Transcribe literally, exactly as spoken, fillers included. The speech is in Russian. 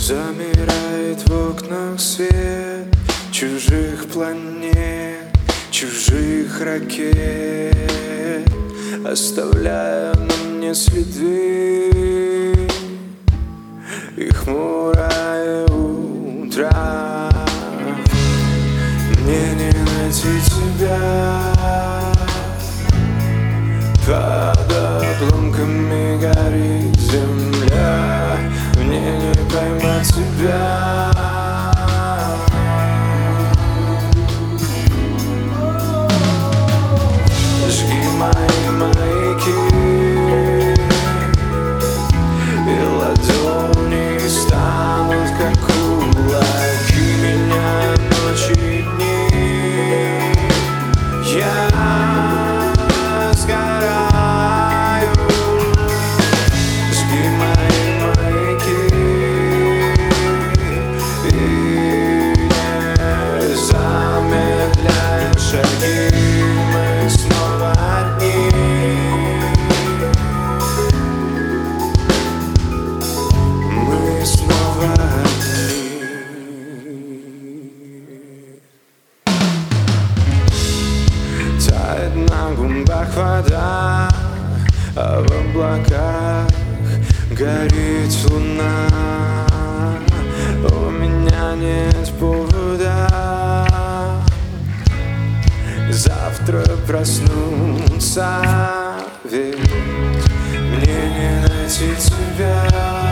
Замирает в окнах свет чужих планет, чужих ракет, оставляя на мне следы и хмурое утро. Мне не найти тебя, под обломками горит земля. Мне не поймать тебя. Жги мои маяки, и ладони станут как кулаки. Меня ночи и дни, я сгораю. Жги мои маяки и не замедляй шаги. Мы снова одни, мы снова одни. Тает на губах вода, а в облаках горит луна. У меня нет повода завтра проснуться, ведь мне не найти тебя.